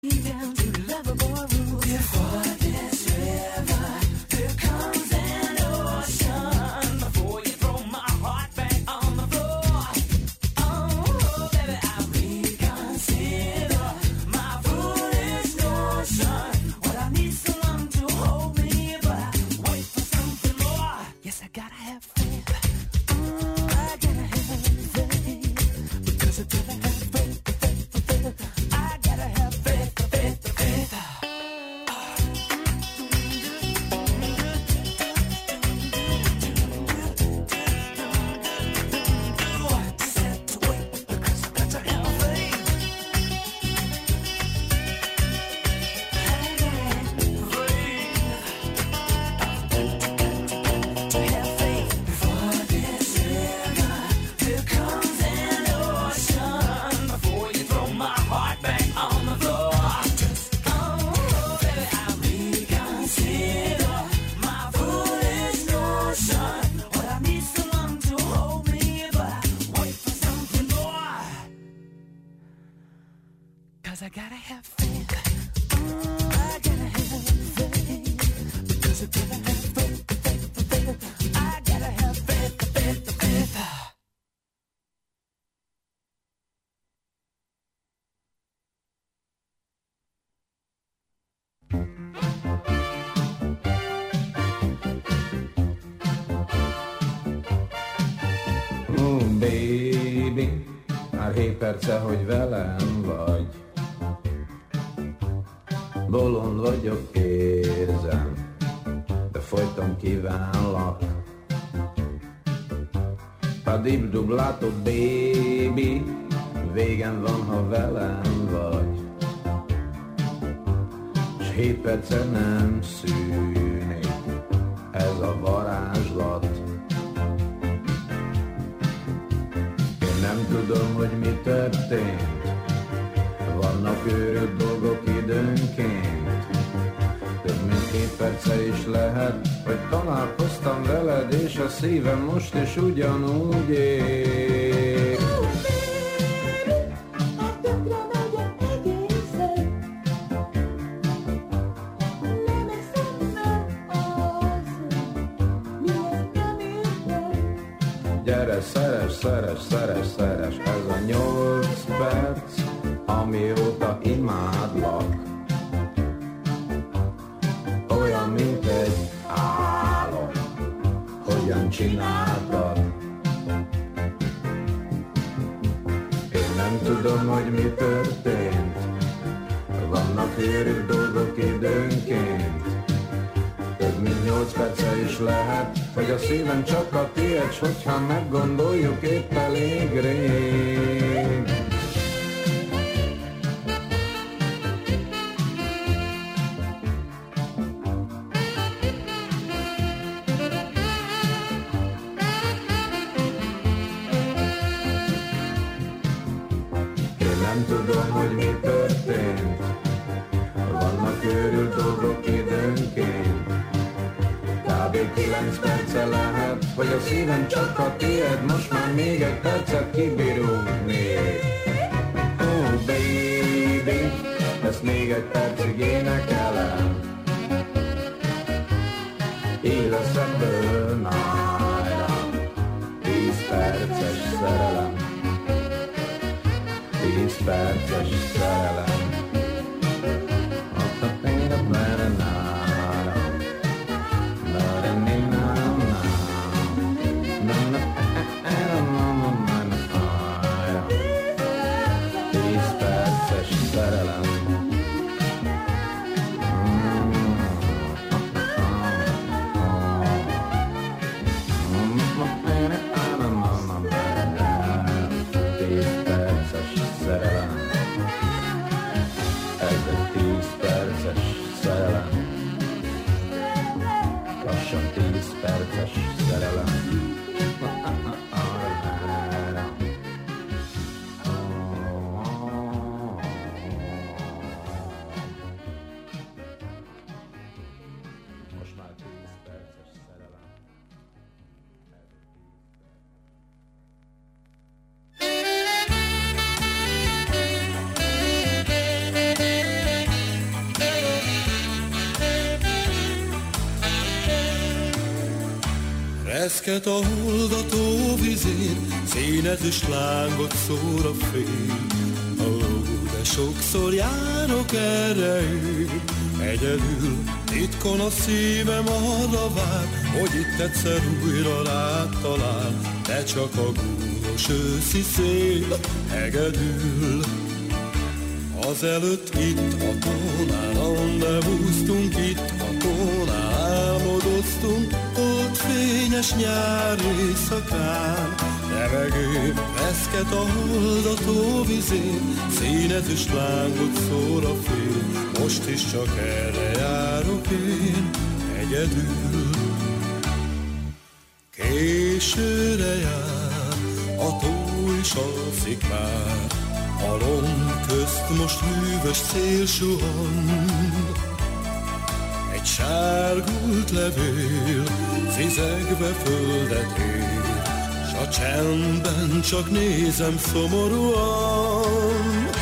Baby, már 7 perce, hogy velem vagy. Bolond vagyok, érzem, de folyton kívánlak. Padibdub látok, baby, végem van, ha velem vagy. S 7 perce nem szűnik ez a varázslat. Nem tudom, hogy mi történt, vannak őrült dolgok időnként. Több mint 2 perce is lehet, hogy találkoztam veled, és a szívem most is ugyanúgy ég. Gyere, szeres, ez a 8 perc, amióta imádlak. Olyan, mint egy álom, hogyan csináltad. Én nem tudom, hogy mi történt, vannak őrült dolgok időnként. Több mint 8 perce is lehet, hogy a szívem csak a tiéd, s hogyha meggondoljuk, épp elég rég. Én nem tudom, hogy mi történt, vannak őrült dolgok időnként. Kb. 9 perce lehet, hogy a szívem csak a tiéd, most már még egy percet kibírunk még. Oh baby, ezt még egy percig énekelem. Így lesz ebből nájra 10 perces szerelem. 10 perces szerelem. Reszket a hold a tóvizén, színezős lángot szór a fény. Ó, de sokszor járok erre én, egyedül, titkon a szívem arra vár, hogy itt egyszer újra rád talál, de csak a gúnyos őszi szél hegedül. Azelőtt itt a tónál randevúztunk, itt a tónál álmodoztunk, holdfényes nyár éjszakán. Remegő reszket a hold a tóvizén, színezős lángot szór a fény. Most is csak erre járok én, egyedül. Későre jár, a tó is alszik már, a lomb közt most hűvös szél suhan. Egy sárgult levél zizegve földet ér, s a csendben csak nézem szomorúan.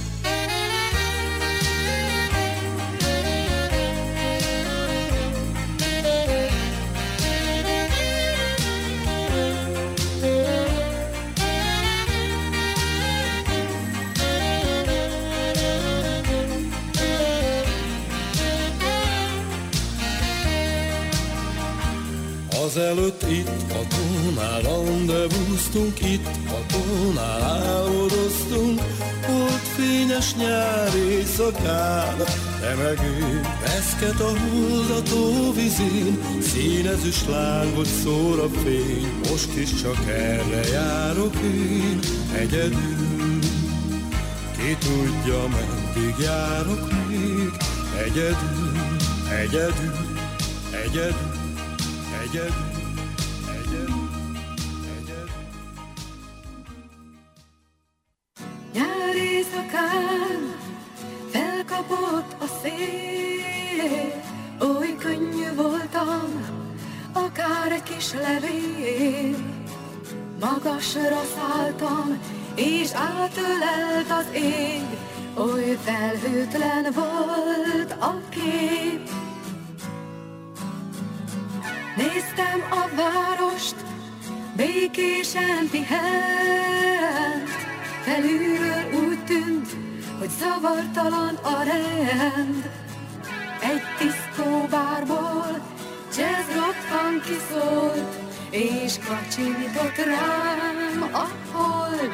Azelőtt itt a tónál randevúztunk, itt a tónál álmodoztunk, holdfényes nyár éjszakán. Remegő reszket a hold a tóvizén, színezős lángot szór a fény. Most is csak erre járok én, egyedül. Ki tudja, meddig járok még, egyedül, egyedül, egyedül. Nyár éjszakán felkapott a szél, oly könnyű voltam, akár egy kis levél. Magasra szálltam, és átölelt az ég, oly felhőtlen volt a kép. Néztem a várost, békésen pihent, felülről úgy tűnt, hogy zavartalan a rend. Egy diszkóbárból jazz rock funky szólt, és kacsintott rám a hold.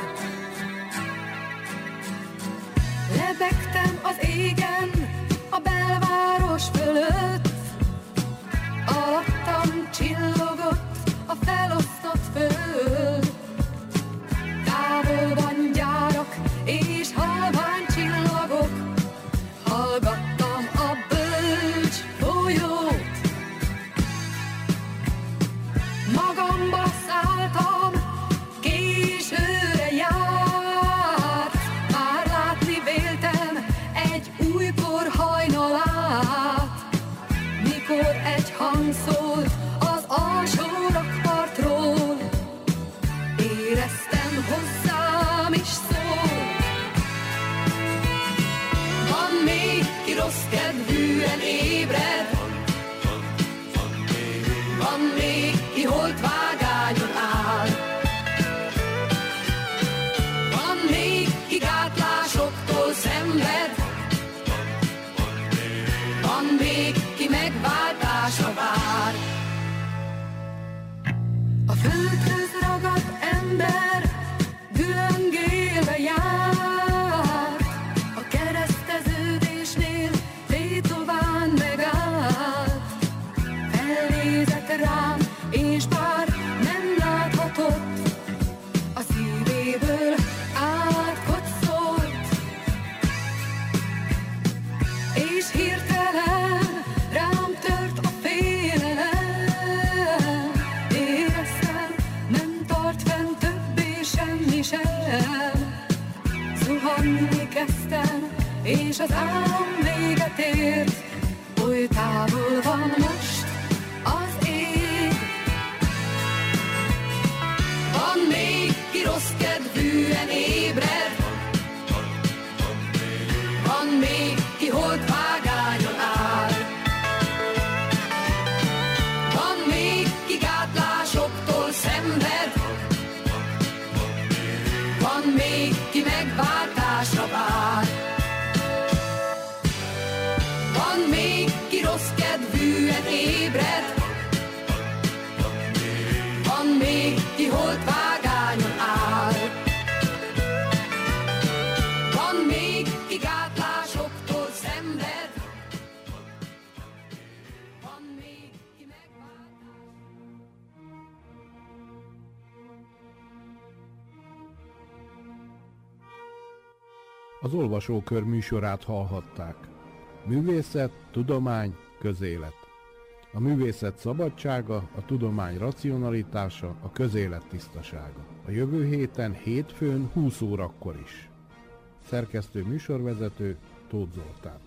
Lebegtem az égen, a belváros fölött, alattam csillogott a felosztott föld. Távolban gyárak és halvány csillagok, hallgattam a bölcs folyót. Magamba szálltam, későre járt, már látni véltem egy újkor hajnalát, mikor egy hang szólt az alsó rakpartról, éreztem hozzám is szól. Van még, ki rossz kedvűen ébred, van még, ki holtvágányon áll, van még, ki gátlásoktól szenved, van még, ki megváltásra vár. A földhöz ragadt ember dülöngélve járt, a kereszteződésnél tétován megállt. Felnézett rám, és bár nem láthatott, a szívéből átkotszolt, és hirtelen rám tört a félelem. Éreztem, nem tart fenn többé semmi sem. Zuhanni kezdtem, és az álom véget ért, oly távol van most az ég. Van még, ki rossz kedvűen ébred, van még, ki holtvágányon áll, van még, ki gátlások ébred, ébred. Van még, ki holdvágányon áll. Van még, ki gátlásoktól szenved. Van még, ki megváltás. Az Olvasókör műsorát hallhatták. Művészet, tudomány, közélet. A művészet szabadsága, a tudomány racionalitása, a közélet tisztasága. A jövő héten, hétfőn 20 órakor is. Szerkesztő műsorvezető Tóth Zoltán.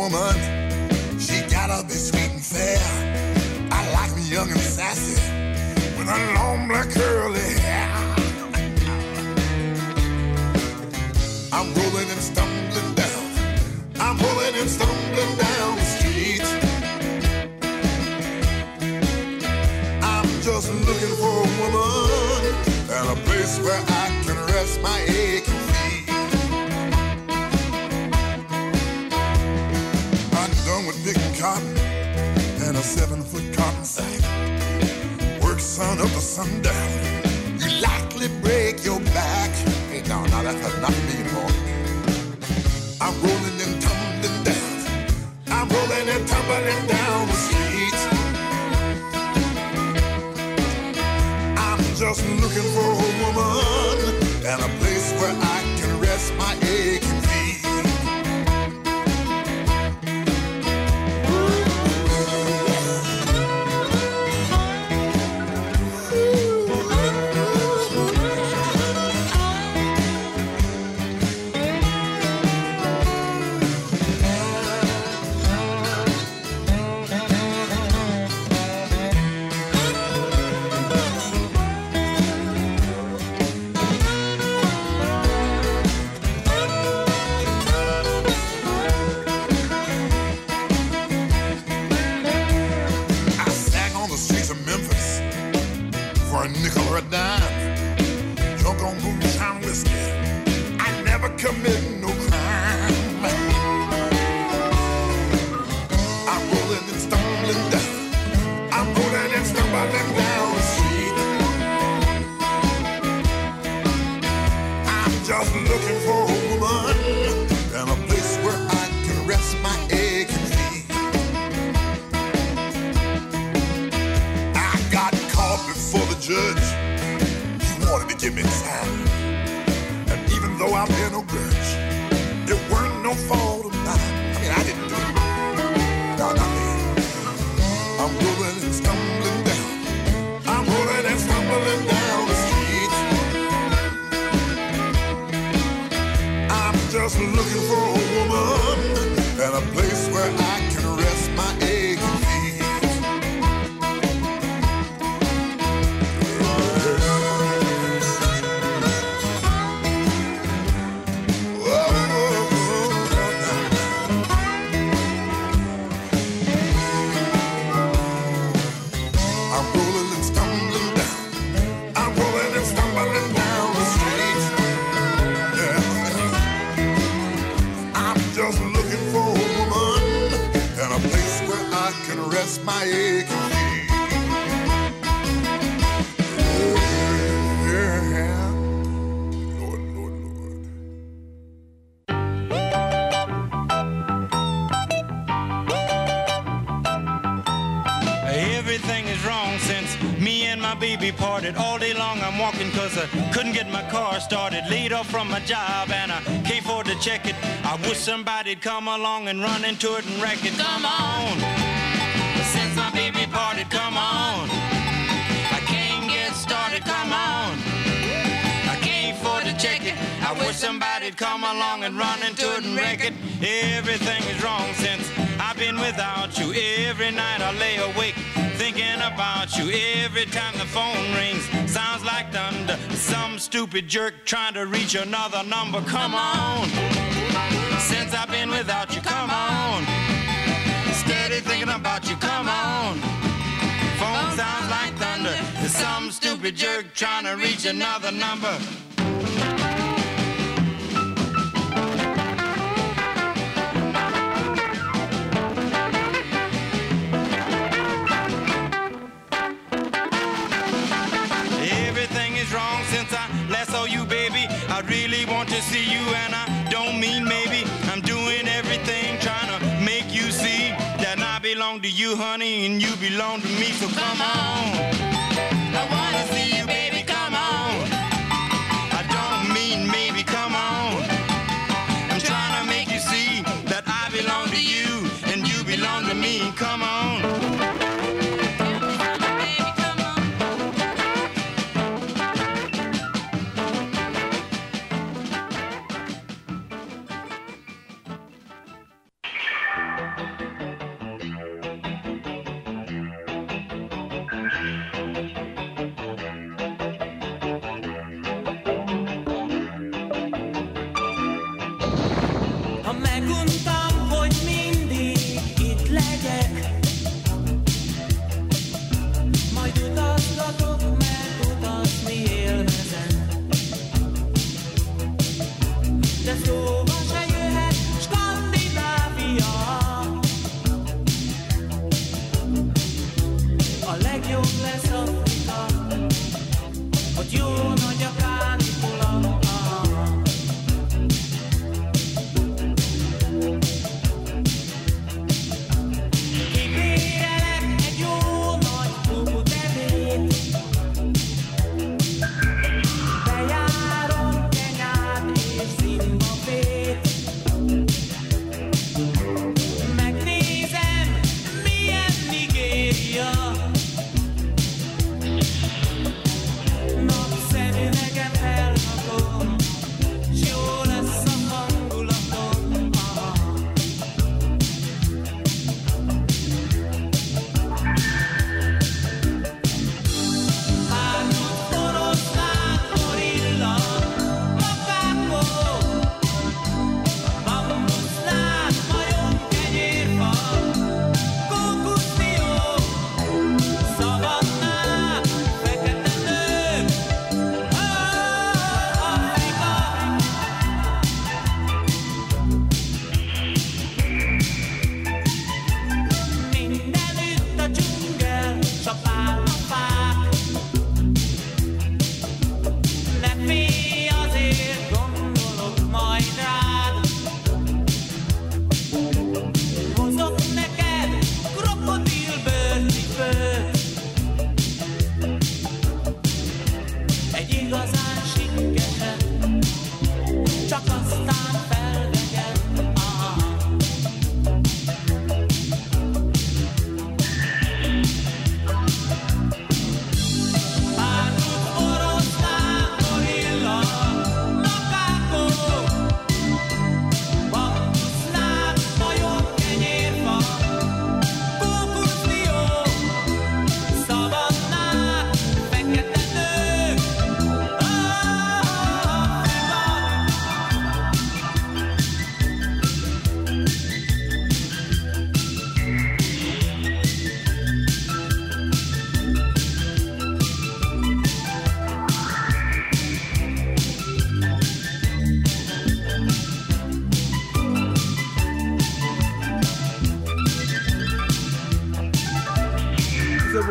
woman, she gotta be sweet and fair. I like me young and sassy with a long black curly hair. I'm rolling and stumbling down. I'm rolling and stumbling down the street. I'm just looking for a woman and a place where I can rest my aching feet. I'm done with picking cotton and a 7-foot cotton sack. Work sun up to sundown. You likely break your back. Hey, no, that's not me anymore. I'm rolling and tumbling down. I'm rolling and tumbling down the street. I'm just looking for a woman and a place where I can rest my aching feet. From my job and I can't afford to check it. I wish somebody'd come along and run into it and wreck it. Come on, since my baby parted, come on. I can't get started, come on. I can't afford to check it. I wish somebody'd come along and run into it and wreck it. Everything is wrong since I've been without you. Every night I lay awake thinking about you. Every time the phone rings, sounds like thunder. Some stupid jerk trying to reach another number. Come on, since I've been without you, come on. Steady thinking about you, come on. Phone sounds like thunder. Some stupid jerk trying to reach another number. I really want to see you and I don't mean maybe. I'm doing everything trying to make you see that I belong to you, honey, and you belong to me. So come on, I want to see you, baby, come on. I don't mean maybe, come on. I'm trying to make you see that I belong to you and you belong to me. Come on.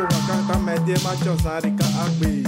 wakata medye machosari ka agbi.